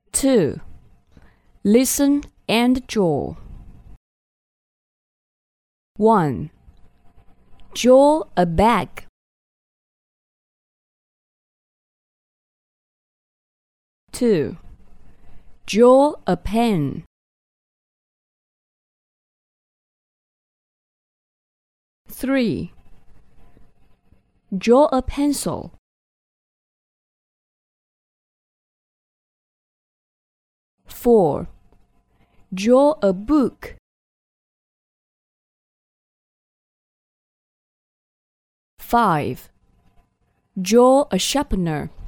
2. Listen and draw. 1. Draw a bag. 2. Draw a pen. 3. Draw a pencil. 4. Draw a book. 5. Draw a sharpener.